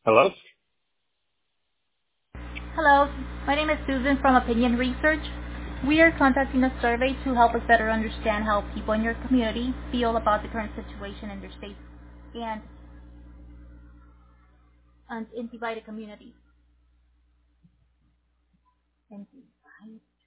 Hello? Hello, my name is Susan from Opinion Research. We are conducting a survey to help us better understand how people in your community feel about the current situation in their state and, in divided communities. And